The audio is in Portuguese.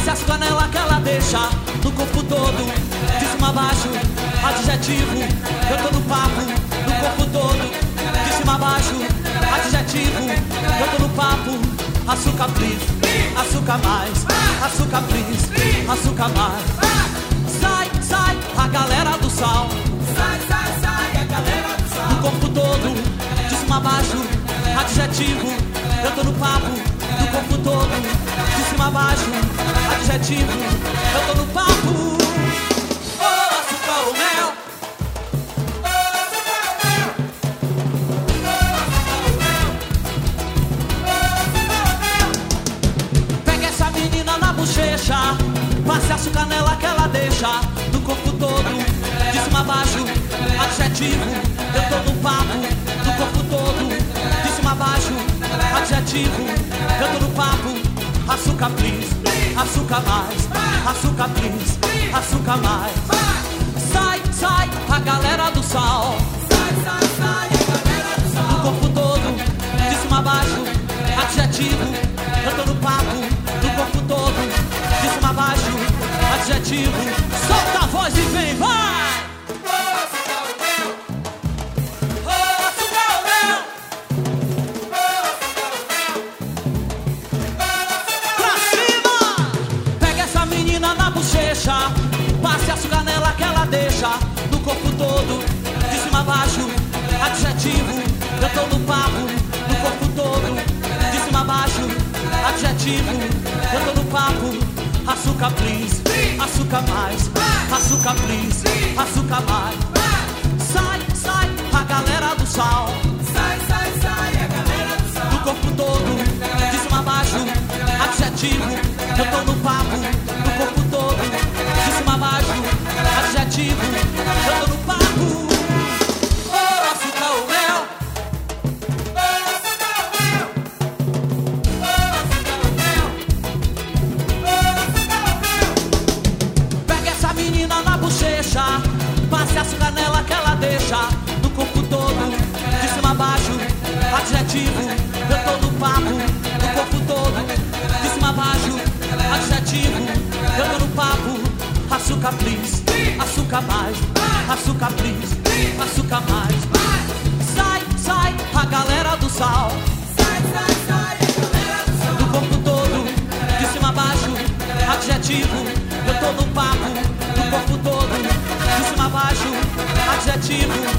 passe as canelas que ela deixa no corpo todo, de cima a baixo, adjetivo. Eu tô no papo, no corpo todo, de cima a baixo, adjetivo. Eu tô no papo, açúcar please, açúcar mais, açúcar please, açúcar mais. Sai, sai, a galera do sal. Sai, sai, sai, a galera do sal. No corpo todo, de cima a baixo, adjetivo. Eu tô no papo, no corpo todo, de cima a baixo, adjetivo. Eu tô no papo. Oh, açúcar ou mel? Pega essa menina na bochecha, passe açúcar nela que ela deixa no corpo todo, de cima a baixo, adjetivo. Eu tô no papo, no corpo todo, de cima a baixo, adjetivo. Eu tô no papo, açúcar please, açúcar mais, açúcar please, açúcar mais. Sai, sai, a galera do sal. Sai, sai, sai, a galera do sal. No corpo todo, de cima a baixo, adjetivo. Eu tô no papo, no corpo todo, de cima a baixo, adjetivo. Solta a voz e vem, vai! Passe açúcar nela que ela deixa no corpo todo, de cima a baixo, adjetivo. Eu tô no papo, no corpo todo, de cima a baixo, adjetivo. Eu tô no papo, açúcar please, açúcar mais, açúcar please, açúcar mais. Sai, sai, a galera do sal. Sai, sai, sai, a galera do sal. No corpo todo, de cima a baixo, adjetivo. Eu tô no papo, no corpo todo, de cima a baixo, adjetivo. Eu tô no papo. Oh, açúcar ou mel? Oh, açúcar ou mel? Oh, açúcar ou mel? Oh, açúcar ou mel? Pega essa menina na bochecha, passe açúcar nela que ela deixa no corpo todo, de cima a baixo, adjetivo. Eu tô no papo, no corpo todo, de cima a baixo, adjetivo. Eu tô no papo, açúcar please, açúcar mais, açúcar please, açúcar mais. Sai, sai, a galera do sal. Sai, sai, sai, a galera do sal. No corpo todo, de cima a baixo, adjetivo. Eu tô no papo, no corpo todo, de cima a baixo, adjetivo.